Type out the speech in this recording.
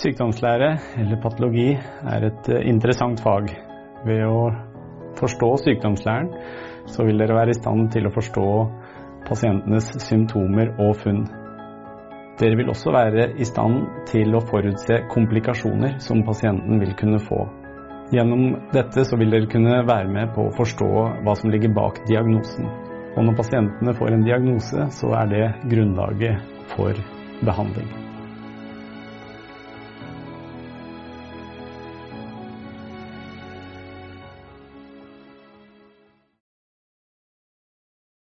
Sykdomslære eller patologi er et interessant fag. Ved å forstå sykdomslæren så vil dere være i stand til å forstå pasientenes symptomer og funn. Dere vil også være i stand til å forutse komplikasjoner som pasienten vil kunne få. Gjennom dette så vil dere kunne være med på å forstå hva som ligger bak diagnosen. Og når pasientene får en diagnose, så er det grunnlaget for behandling.